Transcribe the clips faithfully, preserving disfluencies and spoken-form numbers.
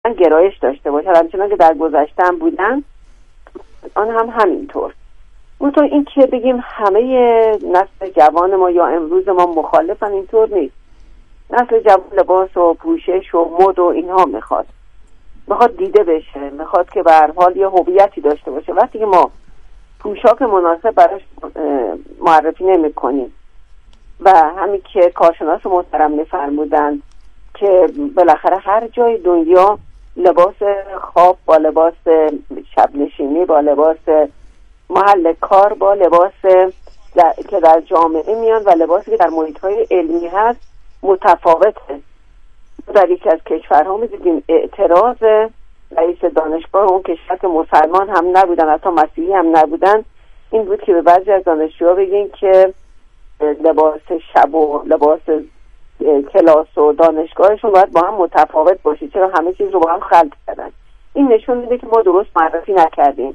گرایش داشته باشن، همچنان که در گذشته هم بودن آن هم همینطور. اونطور این که بگیم همه نسل جوان ما یا امروز ما مخالفن، اینطور نیست. نسل جوان لباس و پوشش و مد و اینها میخواد میخواد دیده بشه، میخواد که به هر حال یه هویتی داشته باشه. وقتی که ما پوشاک مناسب براش معرفی نمی کنیم و همین که کارشناس محترم میفرمودن که بالاخره هر جای دنیا لباس خواب با لباس شب نشینی با لباس محل کار با لباس در... که در جامعه میان و لباسی که در محیط‌های علمی هست متفاوته. در یکی از کشورها می‌دیدیم اعتراض رئیس دانشگاه اون کشور که مسلمان هم نبودن حتی مسیحی هم نبودن این بود که به بعضی از دانشجوها بگین که لباس شب و لباس کلاس و دانشگاهشون باید با هم متفاوت باشه، چرا همه چیز رو با هم خلط کردن. این نشون میده که ما درست معرفی نکردیم،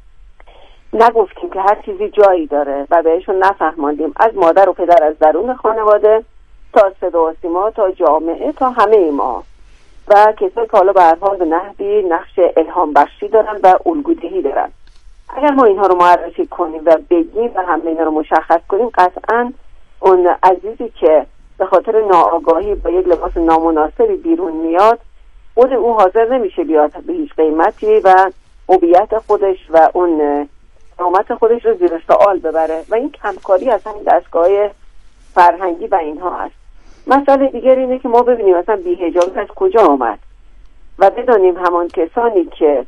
نگفتیم که هر چیزی جایی داره و بهشون نفهماندیم، از مادر و پدر، از درون خانواده تا صدا و سیما تا جامعه تا همه ما و کسایی که حالا به هر حال به نحوی نقش الهام بخشی دارن و الگودهی دارن. اگر ما اینها رو معرفی کنیم و بگیم و همه اینا رو مشخص کنیم، قطعاً اون عزیزی که به خاطر ناآگاهی با یک لباس نامناسبی بیرون میاد خود اون حاضر نمیشه بیاد به هیچ قیمتی و هویت خودش و اون قامت خودش رو زیر سوال ببره و این کمکاری از همین دستگاه فرهنگی و اینها هست. مسئله دیگر اینه که ما ببینیم مثلا بی‌حجابی از کجا آمد و بدانیم همان کسانی که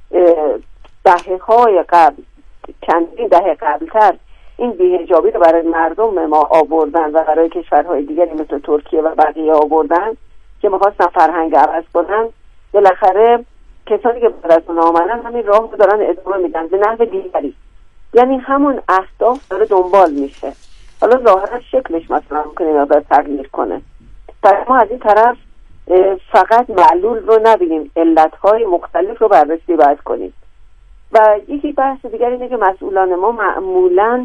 دهه‌های قبل چندین دهه قبلتر این بی‌حجابی رو برای مردم ما آوردن و برای کشورهای دیگری مثل ترکیه و بقیه آوردن که می‌خواستن فرهنگ عوض کنن، بالاخره کسانی که بعد از اون آمدن همین راه رو دارن ادامه میدن به نحو دیگری، یعنی همون اهداف داره دنبال میشه. حالا ظاهرا شکلش مثلا ممکنه مقدار تغییر کنه. در ما از این طرف فقط معلول رو نبینیم، علتهای مختلف رو بررسی باید کنیم. و یکی بحث دیگر اینه که مسئولان ما معمولاً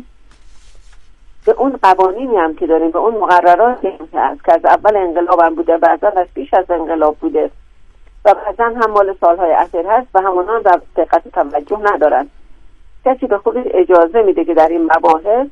به اون قوانینی هم که داریم، به اون مقرراتی هم که هست که از اول انقلاب هم بوده، بعضا از پیش از انقلاب بوده و بعضا هم مال سالهای اخیر هست و همونان در دقت توجه ندارن. کسی به خودش اجازه میده که در این مباحث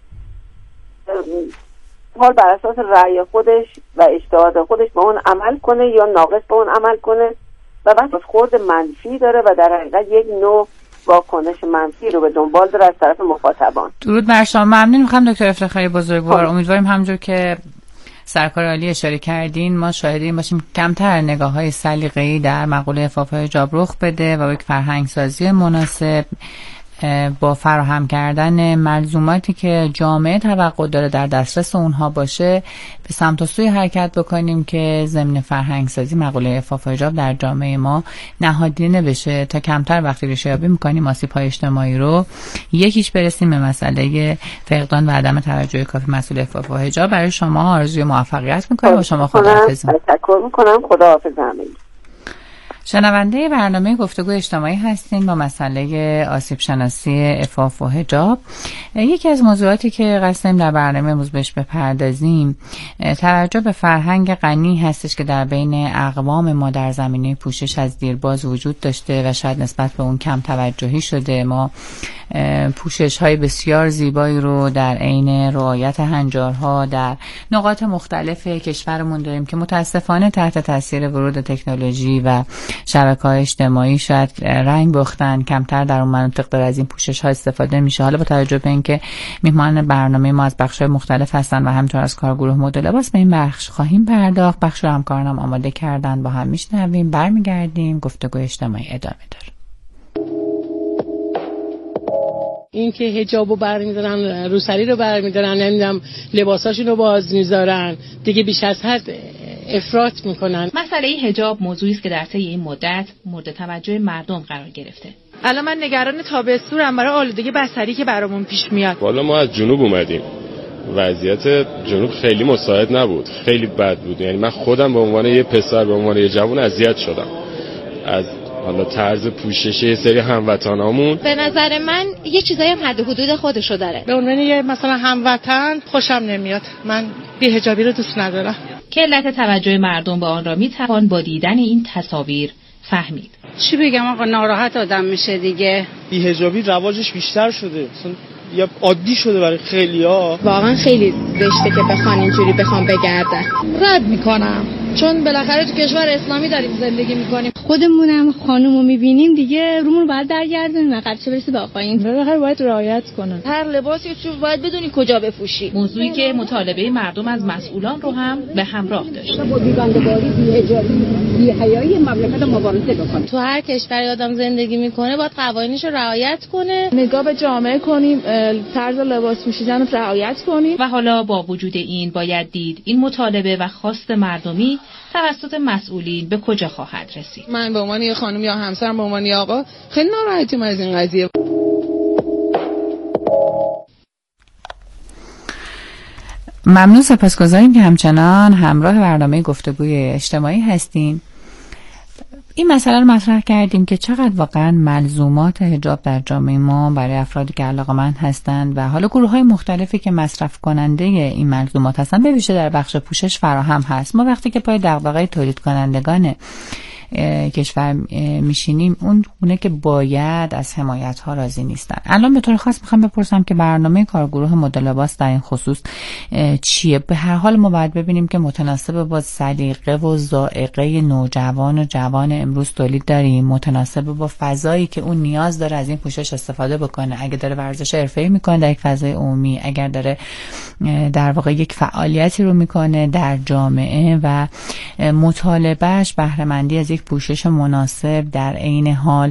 حال بر اساس رأی خودش و اجتهاد خودش به اون عمل کنه یا ناقص به اون عمل کنه و بعد خود منفی داره و در حقیقت یک نوع واکنش منفی رو به دنبال داره از طرف مخاطبان. درود بر شما. ممنون میخوام دکتر افتخاری بزرگوار. امیدواریم همونجور که سرکار عالی اشاره کردین ما شاهدین باشیم کمتر نگاه‌های سلیقه‌ای در مقوله عفاف و حجاب رخ بده و یک فرهنگ سازی مناسب با فراهم کردن ملزوماتی که جامعه توقع داره در دسترس اونها باشه به سمت و سوی حرکت بکنیم که ضمن فرهنگ سازی مقوله عفاف و حجاب در جامعه ما نهادینه بشه تا کمتر وقتی ریشه یابی میکنیم آسیب‌های اجتماعی رو یکیش برسیم به مسئله فقدان و عدم توجه کافی مسئول عفاف و حجاب. برای شما آرزوی موفقیت میکنم و شما خداحافظ. تشکر میکنم. خداحافظ همگی. شنونده برنامه گفتگو اجتماعی هستین با مسئله آسیب شناسی عفاف و حجاب. یکی از موضوعاتی که قصدیم در برنامه امروز بهش بپردازیم توجه به فرهنگ غنی هستش که در بین اقوام ما در زمینه پوشش از دیرباز وجود داشته و شاید نسبت به اون کم توجهی شده. ما پوشش های بسیار زیبایی رو در عین رعایت هنجارها در نقاط مختلف کشورمون داریم که متاسفانه تحت تاثیر ورود تکنولوژی و شبکه‌های اجتماعی شاید رنگ باختن، کمتر در اون مناطق داره از این پوشش ها استفاده میشه. حالا با توجه به اینکه میهمان برنامه ما از بخش‌های مختلف هستن و همینطور از کارگروه مد لباس به این بخش خواهیم پرداخت. بخش رو همکارانم آماده کردن، با هم میشنویم، برمیگردیم، گفتگو اجتماعی ادامه داره. این که حجابو برمی‌دارن، روسری رو برمی‌دارن، نمیدونم لباساشون رو باز میذارن، دیگه بیش از حد افراط میکنن. مسئله حجاب موضوعی است که در طی این مدت مورد توجه مردم قرار گرفته. الان من نگران تابستونم برای آلودگی بصری که برامون پیش میاد. والا ما از جنوب اومدیم، وضعیت جنوب خیلی مساعد نبود، خیلی بد بود. یعنی من خودم به عنوان یه پسر، به عنوان یه جوان اذیت شدم از حالا طرز پوشش یه سری هموطنامون. به نظر من یه چیزایی هم حد و حدود خودشو داره. به عنوان یه مثلا هموطن خوشم نمیاد، من بی‌حجابی رو دوست ندارم. که علت توجه مردم به آن را میتوان با دیدن این تصاویر فهمید. چی بگم آقا، ناراحت آدم میشه دیگه. بی‌حجابی رواجش بیشتر شده، یا عادی شده برای خیلیا. واقعا خیلی زشته که بخوان اینجوری بخوام بگردن. رد میکنم، چون بالاخره تو کشور اسلامی داریم زندگی میکنیم. خودمونم خانومو میبینیم دیگه، رومون باید برگردونیم عقب، چه برسه به آقایون. بالاخره باید رعایت کنن. هر لباسی رو باید بدونی کجا بپوشی. موضوعی که مطالبه مردم از مسئولان رو هم به همراه داشت. با بی‌بنده‌باری، بی‌حجابی، بی‌حیایی مملکت مبارزه بکنه. تو هر کشوری آدم زندگی میکنه باید قوانینش رو رعایت کنه. نگاه به جامعه کنیم، طرز لباس پوشیدن رو رعایت کنیم. و حالا با وجود این باید دید این مطالبه و خواست مردمی توسط مسئولین به کجا خواهد رسید. من به عنوان یه خانم یا همسرم، به عنوان یه آقا، خیلی ناراحتیم از این قضیه. ممنون، سپاسگزاریم که همچنان همراه برنامه گفتگوی اجتماعی هستین. این مسئله رو مطرح کردیم که چقدر واقعا ملزومات حجاب در جامعه ما برای افرادی که علاقه‌مند هستند و حالا گروه‌های مختلفی که مصرف کننده این ملزومات هستند به ویژه در بخش پوشش فراهم هست. ما وقتی که پای دغدغه تولید کنندگان کشور میشینیم، اون گونه که باید از حمایت ها راضی نیستن. الان به طور خاص میخوام بپرسم که برنامه کارگروه مد لباس در این خصوص چیه؟ به هر حال ما باید ببینیم که متناسب با سلیقه و ذائقه نوجوان و جوان امروز تولید داریم، متناسب با فضایی که اون نیاز داره از این پوشش استفاده بکنه. اگه داره ورزش حرفه‌ای میکنه در یک فضای عمومی، اگر داره در واقع یک فعالیتی رو میکنه در جامعه و مطالبهش بهره مندی از یک پوشش مناسب در عین حال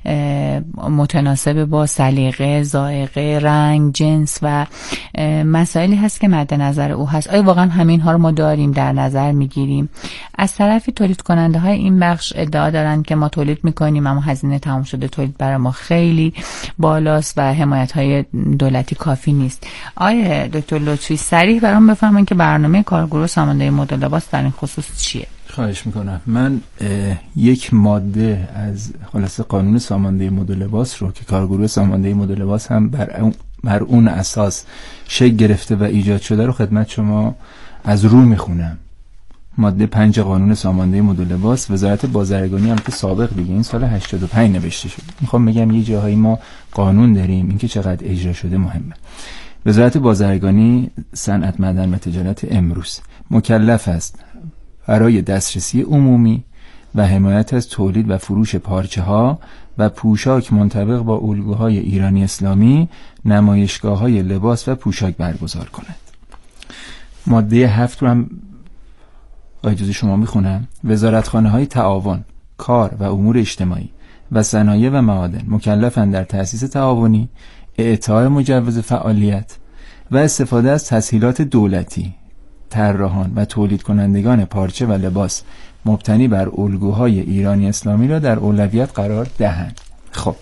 متناسب با سلیقه، ذائقه، رنگ، جنس و مسائلی هست که مد نظر او هست. آیا واقعا همین ها رو ما داریم در نظر میگیریم؟ از طرفی تولید کننده های این بخش ادعا دارن که ما تولید میکنیم اما هزینه تمام شده تولید برای ما خیلی بالاست و حمایت های دولتی کافی نیست. آیا دکتر لطفی صریح برام بفهمن که برنامه کارگروه سامانده مد لباس در این خصوص چیه؟ خواهش میکنم. من یک ماده از خلاصه قانون سامانده مد لباس رو که کارگروه سامانده مد لباس هم بر بر اون اساس شکل گرفته و ایجاد شده رو خدمت شما از رو میخونم. ماده پنج قانون سامانده مد لباس، وزارت بازرگانی هم که سابق دیگه این سال هشتاد و پنج نوشته شد. میخوام بگم یه جاهایی ما قانون داریم، اینکه چقدر اجرا شده مهمه. وزارت بازرگانی، صنعت، معدن و تجارت امروز مکلف است برای دسترسی عمومی و حمایت از تولید و فروش پارچه ها و پوشاک منطبق با الگوهای ایرانی اسلامی نمایشگاه های لباس و پوشاک برگزار کند. ماده هفت رو هم با اجازه شما میخونم. وزارتخانه های تعاون، کار و امور اجتماعی و صنایع و معادن مکلفند در تأسیس تعاونی، اعطای مجوز فعالیت و استفاده از تسهیلات دولتی، طراحان و تولید کنندگان پارچه و لباس مبتنی بر الگوهای ایرانی اسلامی را در اولویت قرار دهند. خب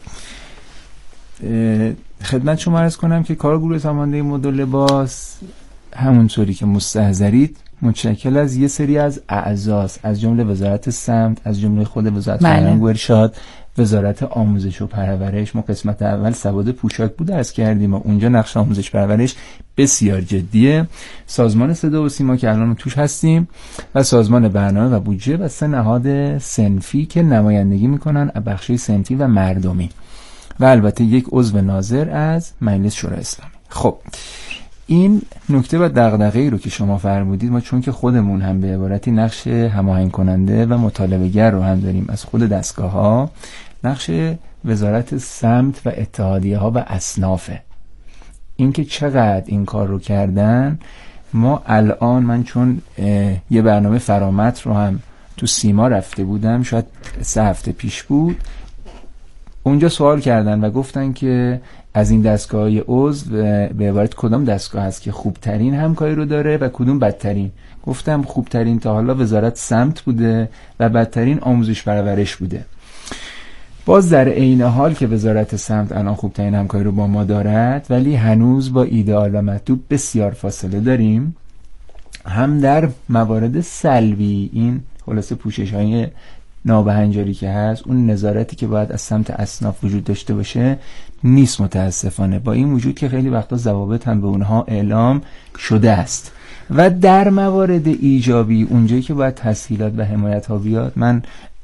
خدمت شما عرض کنم که کارگروه سامانده مد لباس همونطوری که مستحضرید متشکل از یه سری از اعضاست، از جمله وزارت سمت، از جمله خود وزارت فرهنگ و ارشاد، وزارت آموزش و پرورش. ما قسمت اول سواد پوشاک بود درس کردیم و اونجا نقش آموزش پرورش بسیار جدیه. سازمان صدا و سیما که الان توش هستیم و سازمان برنامه و بودجه و سه نهاد صنفی که نمایندگی میکنن از بخشای صنفی و مردمی و البته یک عضو ناظر از مجلس شورای اسلامی. خب این نکته و دغدغه‌ای رو که شما فرمودید، ما چون که خودمون هم به عبارتی نقش هماهنگ کننده و مطالبه‌گر رو هم داریم از خود دستگاه‌ها، نقش وزارت سمت و اتحادیه ها و اصنافه. این که چقدر این کار رو کردن، ما الان من چون یه برنامه فرامت رو هم تو سیما رفته بودم، شاید سه هفته پیش بود، اونجا سوال کردن و گفتن که از این دستگاه‌های عضو به عبارت کدام دستگاه هست که خوبترین همکاری رو داره و کدوم بدترین؟ گفتم خوبترین تا حالا وزارت سمت بوده و بدترین آموزش پرورش بوده. باز در عین حال که وزارت سمت الان خوبترین همکاری رو با ما دارد، ولی هنوز با ایدئال و مطلوب بسیار فاصله داریم. هم در موارد سلبی، این خلاصه پوشش‌های نابهنجاری که هست، اون نظارتی که باید از سمت اصناف وجود داشته باشه نیست متاسفانه، با این وجود که خیلی وقتا ضوابط هم به اونها اعلام شده است. و در موارد ایجابی، اونجایی که باید تسهیلات و حمایت ها بیاد، من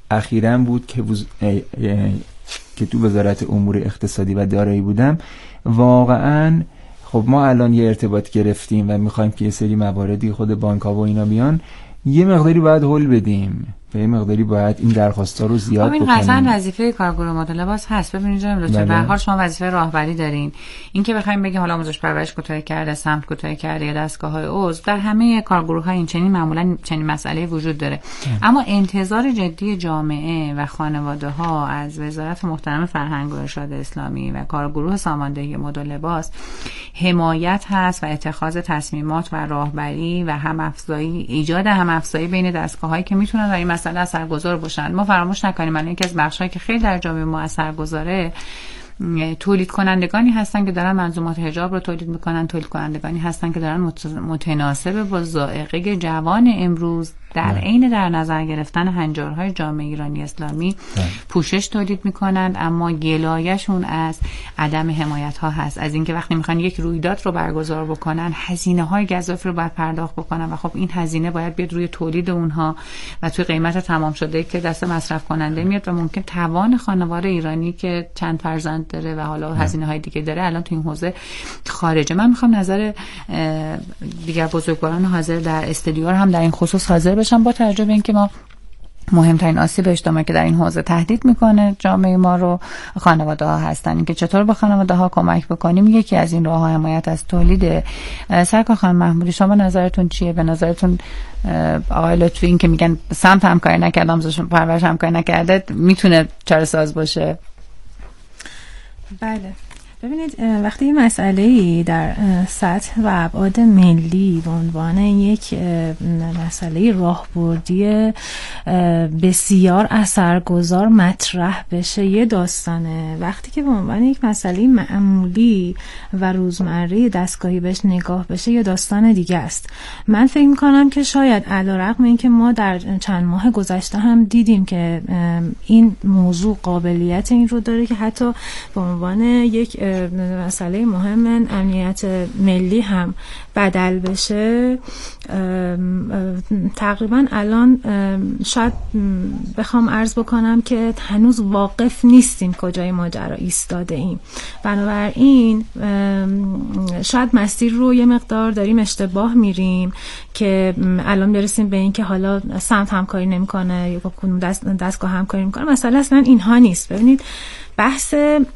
اخیراً بود که وز... که تو وزارت امور اقتصادی و دارایی بودم، واقعاً خب ما الان یه ارتباط گرفتیم و میخوایم که یه سری مواردی خود بانک‌ها و اینا بیان، یه مقداری باید هول بدیم و یه مقداری باید این درخواستا رو زیاد بکنیم. این قطعاً وظیفه کارگروه مدل لباس هست. ببینید جناب دکتر، به هر حال شما وظیفه راهبری دارین. این که بخوایم بگیم حالا آموزش پرورش کوتاه کرده، سمت کوتاه کرده یا دستگاه‌های عضو، در همه کارگروه‌ها این چنین معمولاً چنین مسئله وجود داره. اه. اما انتظار جدی جامعه و خانواده‌ها از وزارت محترم فرهنگ و ارشاد اسلامی و کارگروه ساماندهی مدل لباس حمایت هست و اتخاذ تصمیمات و راهبری و هم افزایی، ایجاد هم افزایی بین دستگاه‌هایی که میتونن در این مسئله اثرگذار باشن. ما فراموش نکنیم الان یکی از بخش‌هایی که خیلی در جامعه ما اثرگذاره تولید کنندگانی هستن که دارن منظومات حجاب رو تولید میکنن، تولید کنندگانی هستن که دارن متناسب با ذائقه جوان امروز در عین در نظر گرفتن هنجارهای جامعه ایرانی اسلامی پوشش تولید میکنند، اما گلایشون از عدم حمایت ها هست، از اینکه وقتی میخوان یک رویداد رو برگزار بکنن هزینه های گزافی رو باید پرداخت بکنن و خب این هزینه باید بیاد روی تولید اونها و توی قیمت تمام شده که دست مصرف کننده میاد و ممکن توان خانواده ایرانی که چند فرزند داره و حالا هزینه های دیگه داره الان تو این حوزه خارجه. من میخوام نظر دیگر بزرگواران حاضر در استودیو هم در این خصوص حاضر بشم، با توجه به اینکه ما مهمترین آسیب اجتماعی که در این حوزه تهدید میکنه جامعه ما رو خانواده ها هستن. اینکه چطور به خانواده ها کمک بکنیم یکی از این راه ها حمایت از تولید. سرکار خانم محمودی شما نظرتون چیه؟ به نظرتون آقای لطفی این که میگن سمت همکاری نکرده، آموزش پرورش همکاری نکرده، میتونه چاره ساز باشه؟ بله، ببینید وقتی این مسئله‌ای در سطح و ابعاد ملی به عنوان یک مسئله راهبردی بسیار اثرگذار مطرح بشه یه داستانه، وقتی که به عنوان یک مسئله معمولی و روزمره دستگاهی بهش نگاه بشه یه داستان دیگه است. من فکر می‌کنم که شاید علیرغم اینکه ما در چند ماه گذشته هم دیدیم که این موضوع قابلیت این رو داره که حتی به عنوان یک مسئله مهم امنیت ملی هم بدل بشه، تقریبا الان شاید بخوام عرض بکنم که هنوز واقف نیستیم کجای ماجرا ایستاده ایم. بنابراین شاید مسیر رو یه مقدار داریم اشتباه میریم که الان برسیم به این که حالا سمت همکاری نمیکنه یا کدوم دست دستگاه همکاری میکنه. مسئله اصلا اینها نیست. ببینید بحث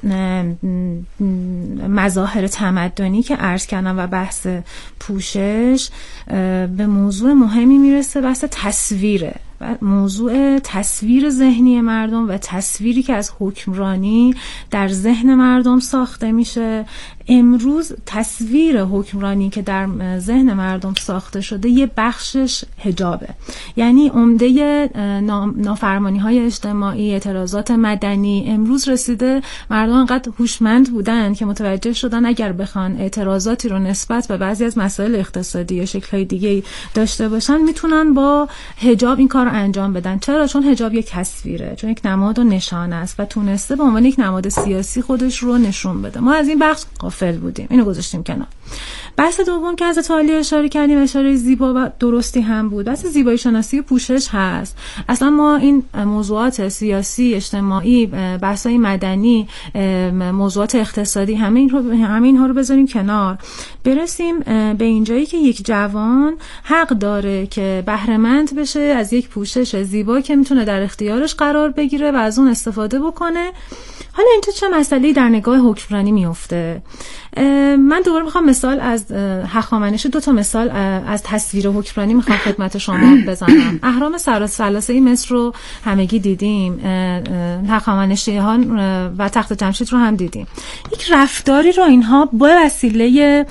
مظاهر تمدنی که عرض کردم و بحث پوشش به موضوع مهمی میرسه، بحث تصویره، موضوع تصویر ذهنی مردم و تصویری که از حکمرانی در ذهن مردم ساخته میشه. امروز تصویر حکمرانی که در ذهن مردم ساخته شده یه بخشش حجابه، یعنی عمده نافرمانی های اجتماعی، اعتراضات مدنی امروز رسیده مردم انقدر هوشمند بودن که متوجه شدن اگر بخوان اعتراضاتی رو نسبت به بعضی از مسائل اقتصادی یا شکل‌های دیگه داشته باشن میتونن با حجاب این کار رو انجام بدن. چرا؟ چون حجاب یک تصویره، چون یک نماد و نشانه است و تونسته به عنوان یک نماد سیاسی خودش رو نشون بده. ما از این بخش غافل بودیم، اینو گذاشتیم کنار. بحث دوم که از عالی اشاره کردیم اشاره زیبا و درستی هم بود، بحث زیبایی شناسی و پوشش هست. اصلا ما این موضوعات سیاسی، اجتماعی، بحث‌های مدنی، موضوعات اقتصادی همه این رو همه اینها رو بذاریم کنار، برسیم به اینجایی که یک جوان حق داره که بهره مند بشه از یک پوشش زیبا که میتونه در اختیارش قرار بگیره و از اون استفاده بکنه. حالا اینجا چه مسئله‌ای در نگاه حکمرانی میفته؟ من دوباره میخوام مثال از هخامنشی، دو تا مثال از تصویر حکمرانی میخوام خدمت شما بزنم. اهرام ثلاثه مصر رو همگی دیدیم، هخامنشیان و تخت جمشید رو هم دیدیم. یک رفتاری رو اینها با وسیله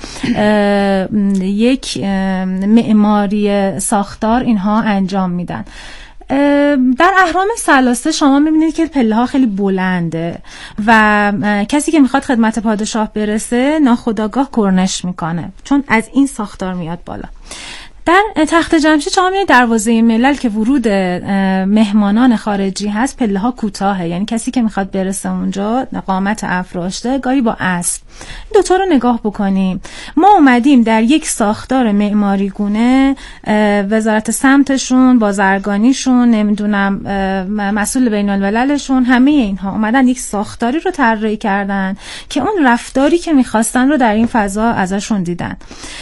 یک معماری ساختار اینها انجام میدن. در اهرام ثلاثه شما میبینید که پله ها خیلی بلنده و کسی که میخواد خدمت پادشاه برسه ناخودآگاه کرنش میکنه چون از این ساختار میاد بالا. در تخت جمشید شما می‌بینید دروازه ملل که ورود مهمانان خارجی هست پله ها کوتاهه، یعنی کسی که میخواد برسه اونجا قامت افراشته گاهی با اسب. این دوتا رو نگاه بکنیم. ما اومدیم در یک ساختار معماری گونه، وزارت سمتشون، بازرگانیشون، نمیدونم مسئول بین المللشون، همه اینها اومدن یک ساختاری رو طراحی کردن که اون رفتاری که میخواستن رو در این فضا ازشون دیدن.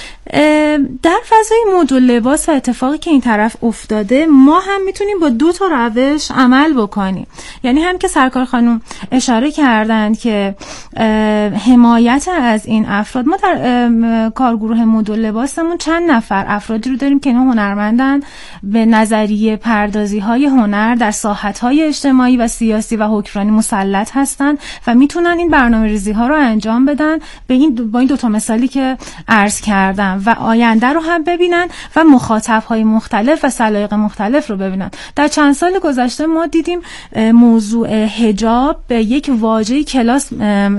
در فضای مد و لباس و اتفاقی که این طرف افتاده، ما هم میتونیم با دو تا روش عمل بکنیم. یعنی هم که سرکار خانم اشاره کردن که حمایت از این افراد، ما در کارگروه مد و لباسمون چند نفر افرادی رو داریم که اینا هنرمندن، به نظریه پردازی های هنر در ساحت های اجتماعی و سیاسی و حکمرانی مسلط هستن و میتونن این برنامه ریزی ها رو انجام بدن به این با این دو تا مثالی که عرض کردم و آینده رو هم ببینن و مخاطب‌های مختلف و سلایق مختلف رو ببینن. در چند سال گذشته ما دیدیم موضوع حجاب به یک واژه کلاس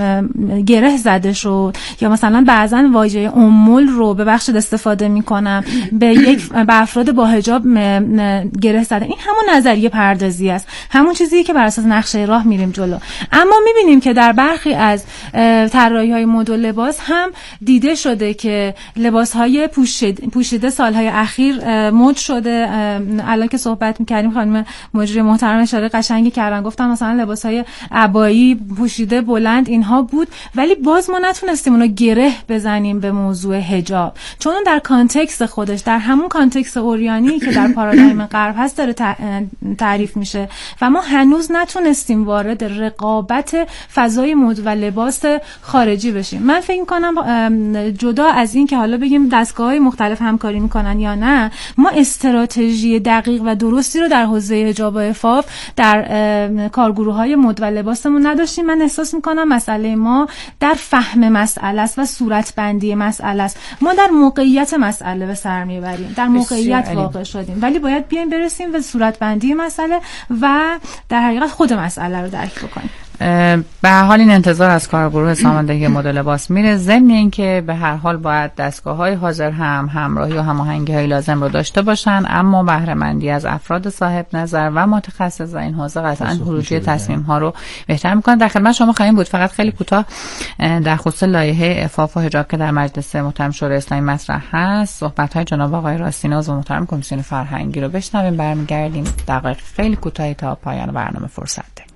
گره زده شد، یا مثلا بعضن واژه امول رو به بخش استفاده میکنم به یک به افراد با حجاب گره زده. این همون نظریه پردازی است، همون چیزی که بر اساس نقشه راه میریم جلو. اما میبینیم که در برخی از طراحی‌های مد و لباس هم دیده شده که لباس‌های پوشیده, پوشیده سال‌های اخیر مد شده. الان که صحبت می‌کردیم خانم مجری محترم اشاره قشنگی کردن، گفتم مثلا لباس‌های عبایی پوشیده بلند اینها بود، ولی باز ما نتونستیم اونو گره بزنیم به موضوع حجاب، چون اون در کانتکست خودش، در همون کانتکست اوریانی که در پارادایم غرب هست داره تعریف میشه و ما هنوز نتونستیم وارد رقابت فضای مد و لباس خارجی بشیم. من فکر می‌کنم جدا از این که حالا بگیم دستگاه‌های مختلف همکاری میکنن یا نه، ما استراتژی دقیق و درستی رو در حوزه حجاب و عفاف در کارگروه‌های مد و لباسمون نداشتیم. من احساس میکنم مسئله ما در فهم مسئله است و صورتبندی مسئله است. ما در موقعیت مسئله به سر میبریم، در موقعیت واقع شدیم، ولی باید بیایم برسیم به صورتبندی مسئله و در حقیقت خود مسئله رو درک بکنیم. به هر حال این انتظار از کارگروه ساماندهی مد و لباس میره، ضمن اینکه به هر حال باید دستگاه‌های حاضر هم همراهی و هماهنگی‌های لازم رو داشته باشن، اما بهره مندی از افراد صاحب نظر و متخصص در این حوزه قطعاً خروجی تصمیم‌ها رو بهتر می‌کنه. در خدمت شما خواهیم بود. فقط خیلی کوتاه در خصوص لایحه عفاف و حجاب که در مجلس محترم شورای اسلامی مطرح هست، صحبت‌های جناب آقای راستین عضو محترم کمیسیون فرهنگی رو بشنویم، برمیگردیم. دقایق خیلی کوتاهی تا پایان برنامه فرصت داریم.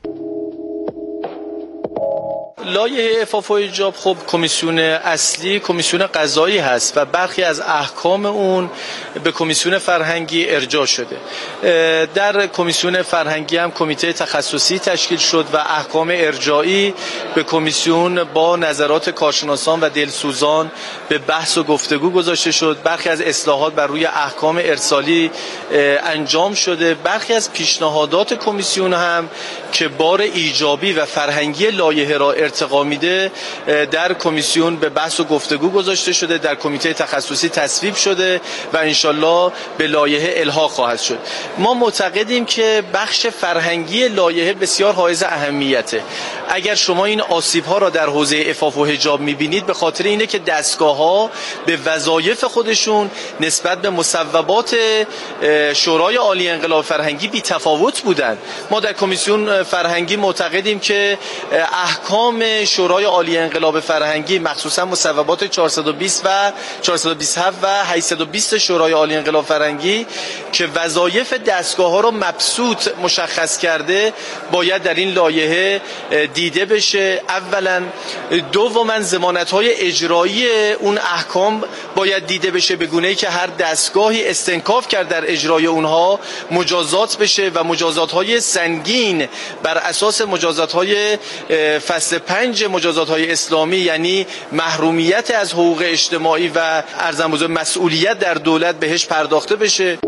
لایحه عفاف و حجاب خب کمیسیون اصلی کمیسیون قضایی هست و برخی از احکام اون به کمیسیون فرهنگی ارجاع شده. در کمیسیون فرهنگی هم کمیته تخصصی تشکیل شد و احکام ارجاعی به کمیسیون با نظرات کارشناسان و دلسوزان به بحث و گفتگو گذاشته شد. برخی از اصلاحات بر روی احکام ارسالی انجام شده. برخی از پیشنهادات کمیسیون هم که بار ایجابی و فرهنگی لایحه را ارتقا میده در کمیسیون به بحث و گفتگو گذاشته شده، در کمیته تخصصی تصویب شده و انشالله به لایحه الحاق خواهد شد. ما معتقدیم که بخش فرهنگی لایحه بسیار حائز اهمیته. اگر شما این آسیب‌ها را در حوزه عفاف و حجاب می‌بینید، به خاطر اینه که دستگاه‌ها به وظایف خودشون نسبت به مصوبات شورای عالی انقلاب فرهنگی بی‌تفاوت بودند. ما در کمیسیون فرهنگی معتقدیم که احکام شورای عالی انقلاب فرهنگی مخصوصا مصوبات چهارصد و بیست و چهارصد و بیست و هفت و هشتصد و بیست شورای عالی انقلاب فرهنگی که وظایف دستگاه‌ها را مبسوط مشخص کرده باید در این لایحه دیده بشه. اولا دوما ضمانت‌های اجرایی اون احکام باید دیده بشه به گونه‌ای که هر دستگاهی استنکاف کرد در اجرای اونها مجازات بشه و مجازات‌های سنگین بر اساس مجازات‌های فصل پنج مجازات‌های اسلامی، یعنی محرومیت از حقوق اجتماعی و ارزم بزرگ مسئولیت در دولت بهش پرداخته بشه.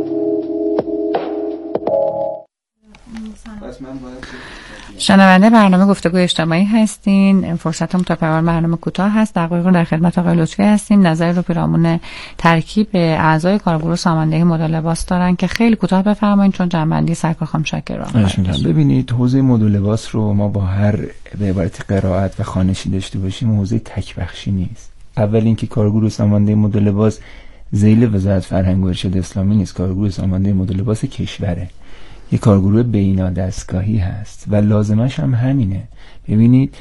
شنونده برنامه گفتگو اجتماعی هستین. فرصتمون تا پایان برنامه کوتاه هست. دقایق در خدمت آقای لطفی هستیم. نظری رو پیرامون ترکیب اعضای کارگروه ساماندهی مد و لباس دارن که خیلی کوتاه بفرمایید، چون جنبندی سرکار خانم شاکر رو ببینید. حوزه مد و لباس رو ما با هر به عبارت قرائت و خوانشی داشته باشیم حوزه تک بخشی نیست. اول اینکه کارگروه ساماندهی مد و لباس ذیل وزارت فرهنگ و ارشاد اسلامی نیست، کارگروه سامانده مد و لباس کشوره، یه کارگروه بینا دستگاهی هست و لازمش هم همینه. ببینید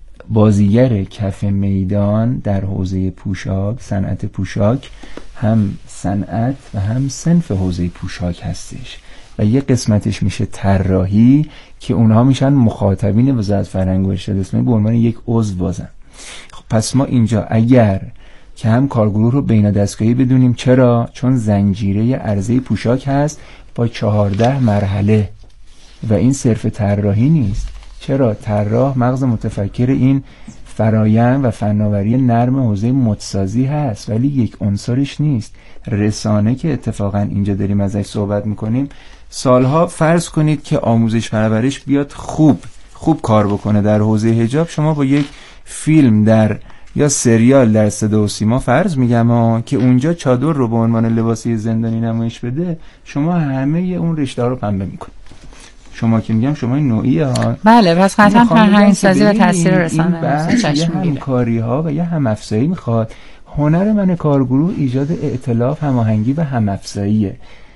بازیگر کف میدان در حوزه پوشاک، صنعت پوشاک، هم صنعت و هم صنف حوزه پوشاک هستش و یه قسمتش میشه طراحی که اونها میشن مخاطبین وزارت فرهنگ و ارشاد اسلامی به عنوان یک عضو بازن. خب پس ما اینجا اگر که هم کارگروه رو بینا دستگاهی بدونیم، چرا؟ چون زنجیره عرضه پوشاک هست با چهارده مرحله و این صرف طراحی نیست. چرا؟ طراح مغز متفکر این فرایند و فناوری نرم حوزه مدسازی هست، ولی یک عنصرش نیست. رسانه که اتفاقا اینجا داریم ازش صحبت میکنیم، سالها فرض کنید که آموزش پرورش بیاد خوب خوب کار بکنه در حوزه حجاب، شما با یک فیلم در یا سریال در صدا و سیما فرض میگم که اونجا چادر رو به عنوان لباسی زندانی نمایش بده، شما همه اون رشته رو پنبه میکنید. شما که میگم شما این نوعیه ها. بله، پس قطعا فرهنگ‌سازی و تاثیر رسانه یه همکاری ها و یه هم‌افزایی میخواد. هنر من کارگروه ایجاد ائتلاف، هماهنگی و هم‌افزاییه.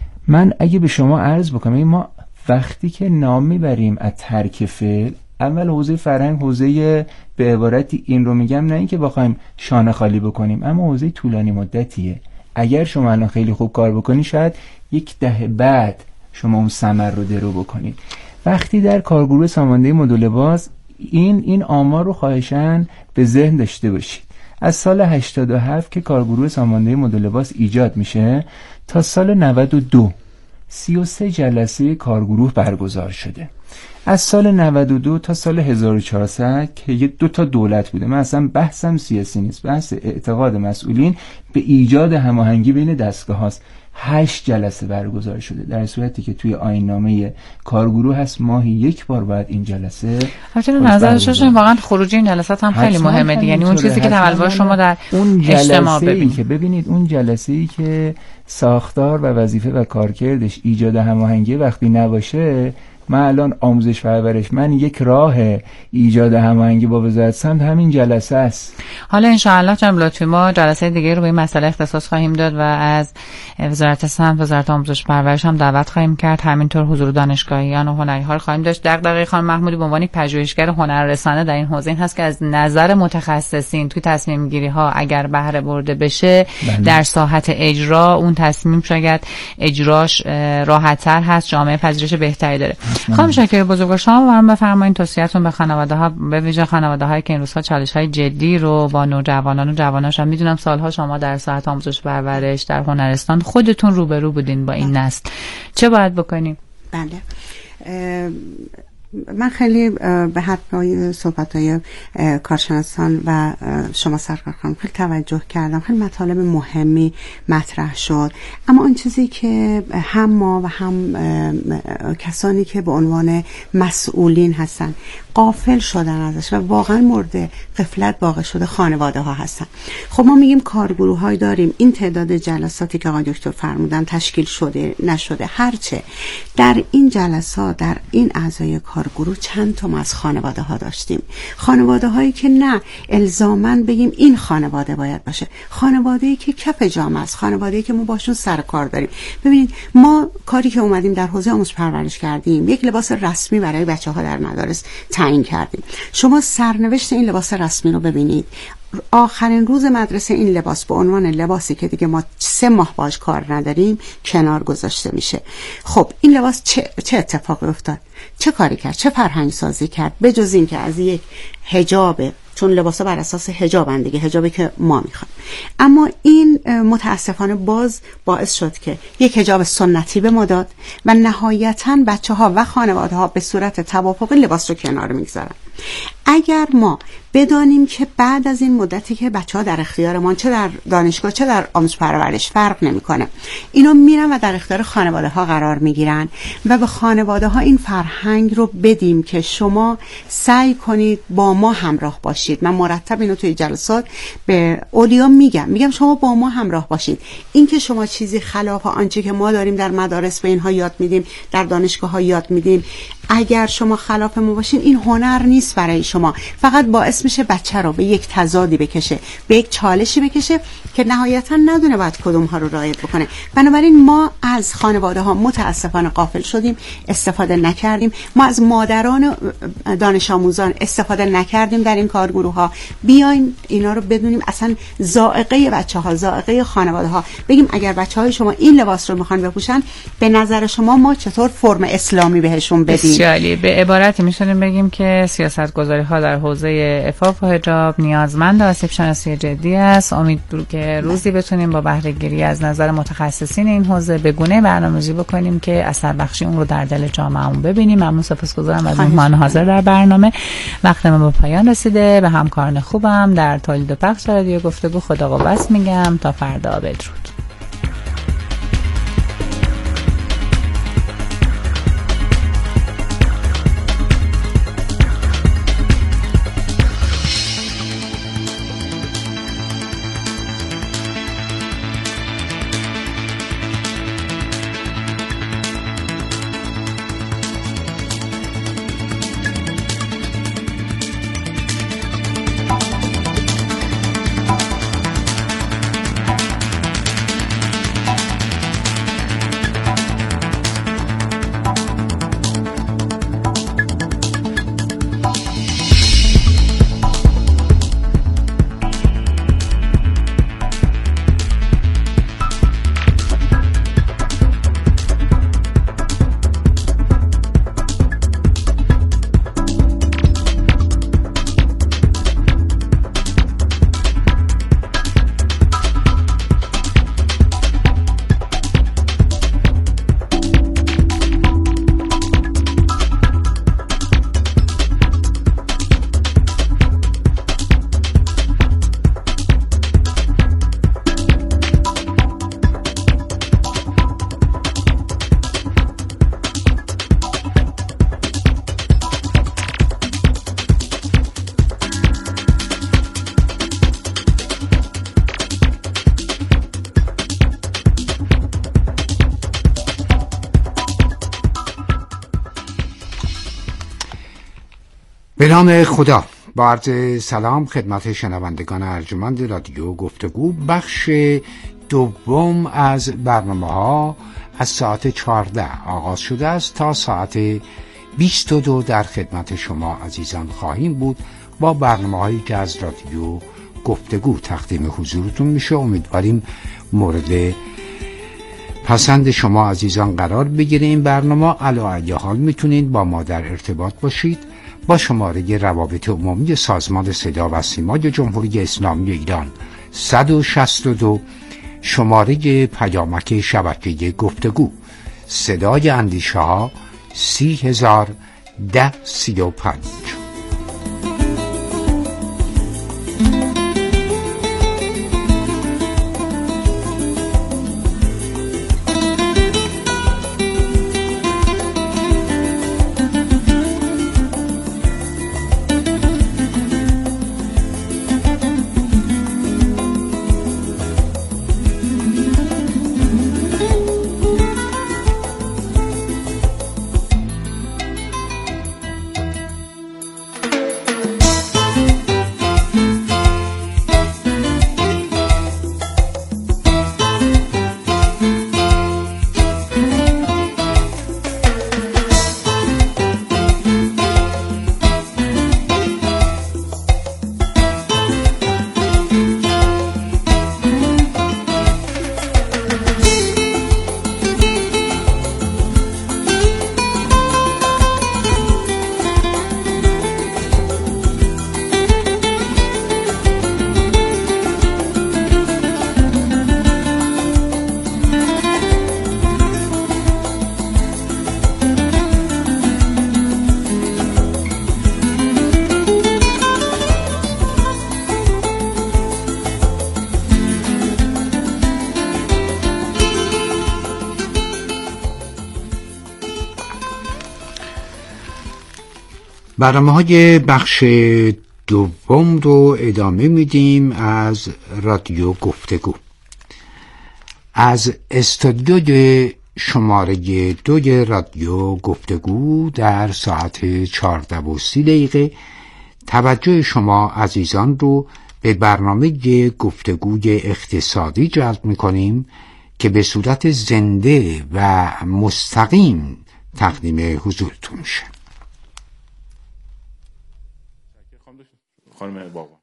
من اگه به شما عرض بکنم، ما وقتی که نام میبریم از ترک فعل، اول حوزه فرهنگ حوزه به عبارتی این رو میگم، نه اینکه بخوایم شانه خالی بکنیم، اما حوزه طولانی مدتیه. اگر شما الان خیلی خوب کار بکنی، شاید یک دهه بعد شما اون ثمر رو درو بکنید. وقتی در کارگروه سامانده مد و لباس این این آمار رو خواهشاً به ذهن داشته باشید. از سال هشتاد و هفت که کارگروه سامانده مد و لباس ایجاد میشه تا سال نود و دو سی و سه جلسه کارگروه برگزار شده. از سال نود و دو تا سال هزار و چهارصد که یه دو تا دولت بوده. من اصلا بحثم سیاسی نیست، بحث اعتقاد مسئولین به ایجاد هماهنگی بین دستگاه هاست. هشت جلسه برگزار شده، در صورتی که توی آیین‌نامه کارگروه هست ماهی یک بار باید این جلسه. البته نظر شما واقعا خروجی این جلسات هم خیلی مهمه دیگه، یعنی اون چیزی که تولد شما در اون اجتماع ببینید که ببینید اون جلسه‌ای که ساختار و وظیفه و کارکردش ایجاد هماهنگی وقتی نباشه، من الان آموزش پرورش، من یک راه ایجاد هماهنگی با وزارت سمت همین جلسه است. حالا ان شاء الله جناب لطفی ما جلسه دیگه رو به این مسئله اختصاص خواهیم داد و از وزارت سمت، وزارت آموزش پرورش هم دعوت خواهیم کرد، همینطور حضور دانشگاهیان و هنری ها رو خواهیم داشت. دغدغه خانم محمودی به عنوان پژوهشگر هنر رسانه در این حوزه این هست که از نظر متخصصین توی تصمیم گیری ها اگر بهره برده بشه بله. در ساحت اجرا اون تصمیم شاید اجراش راحت‌تر هست، جامعه پذیرش بهتری داره. خانم شکر بزرگوار، شما برام بفرمایید توصیه‌تون به خانواده‌ها، به ویژه خانواده‌هایی که این روزها چالش‌های جدی رو با نوجوانان و جواناشون، میدونم سالها شما در ساحت آموزش پرورش در هنرستان خودتون روبرو بودین با این نسل، چه باید بکنیم؟ بله، من خیلی به حرفای صحبت‌های کارشناسان و شما سرکار خانم خیلی توجه کردم. خیلی مطالب مهمی مطرح شد، اما اون چیزی که هم ما و هم کسانی که به عنوان مسئولین هستن غافل شدن ازش و واقعا مورد غفلت واقع شده خانواده ها هستن. خب ما میگیم کارگروه های داریم، این تعداد جلساتی که آقای دکتر فرمودن تشکیل شده نشده، هرچه در این جلسات در این اعضای کارگروه چند تا ما از خانواده ها داشتیم، خانواده هایی که نه الزاماً بگیم این خانواده باید باشه، خانواده‌ای که کف جامعه است، خانواده‌ای که ما باشون سر کار داریم. ببینید ما کاری که اومدیم در حوزه آموزش پرورش کردیم، یک لباس رسمی برای بچه‌ها در مدارس تعیین کردیم. شما سرنوشت این لباس رسمی رو ببینید، آخرین روز مدرسه این لباس به عنوان لباسی که دیگه ما سه ماه باش کار نداریم کنار گذاشته میشه. خب این لباس چه, چه اتفاقی افتاد؟ چه کاری کرد؟ چه فرهنگ سازی کرد؟ بجز این که از یک حجاب، چون لباسا بر اساس حجابن دیگه، حجابی که ما میخوایم، اما این متاسفانه باز باعث شد که یک حجاب سنتی به ما داد و نهایتاً بچه ها و خانواده ها به صورت توافقی لباس رو کنار میگذارن. اگر ما بدانیم که بعد از این مدتی که بچه ها در اختیارمان، چه در دانشگاه چه در آموزش پرورش فرق نمیکنه، اینا میرن و در اختیار خانواده ها قرار میگیرن و به خانواده ها این فرهنگ فرهنگ رو بدیم که شما سعی کنید با ما همراه باشید. من مرتب اینو توی جلسات به اولیا میگم میگم شما با ما همراه باشید. این که شما چیزی خلاف آنچه که ما داریم در مدارس به اینها یاد میدیم، در دانشگاه ها یاد میدیم، اگر شما خلاف ما باشین این هنر نیست برای شما، فقط باعث میشه بچه رو به یک تضادی بکشه، به یک چالشی بکشه که نهایتا ندونه باید کدوم ها رو رعایت بکنه. بنابراین ما از خانواده ها متاسفانه غافل شدیم، استفاده نکردیم. ما از مادران دانش آموزان استفاده نکردیم در این کارگروه ها. بیاین اینا رو بدونیم، اصلا ذائقه بچه ها، ذائقه خانواده ها، بگیم اگر بچه های شما این لباس رو میخوان بپوشن، به نظر شما ما چطور فرم اسلامی بهشون بدیم. بسیاری به عبارتی میتونیم بگیم که سیاستگذاری ها در حوزه عفاف و حجاب نیازمند آسیب شناسی جدی است. امید که روزی بتونیم با بهره گیری از نظر متخصصین این حوزه به گونه برنامه‌ریزی بکنیم که اثر بخشی اون رو در دل جامعهمون ببینیم. ممنون، سپاسگزارم از مهمان حاضر در برنامه. وقت ما به پایان رسیده. به همکاران خوبم در تولید و پخش رادیو گفتگو خدا قوت میگم. تا فردا، بدرود. به نام خدا. با عرض سلام خدمت شنوندگان ارجمند رادیو گفتگو. بخش دوم از برنامه ها از ساعت چهارده آغاز شده است تا ساعت بیست و دو در خدمت شما عزیزان خواهیم بود با برنامه هایی که از رادیو گفتگو تقدیم حضورتون میشه. امیدواریم مورد پسند شما عزیزان قرار بگیره این برنامه. علی ای حال میتونید با ما در ارتباط باشید با شماره روابط عمومی سازمان صدا و سیما جمهوری اسلامی ایران صد و شصت و دو، شماره پیامک شبکه گفتگو صدای اندیشه ها سی هزار ده سی و پنج. برنامه‌های بخش دوم رو ادامه میدیم از رادیو گفتگو. از استودیوی شماره دوی رادیو گفتگو در ساعت چهارده و سی دقیقه توجه شما عزیزان رو به برنامه گفتگوی اقتصادی جلب میکنیم که به صورت زنده و مستقیم تقدیم حضورتون میشه. خانم بابا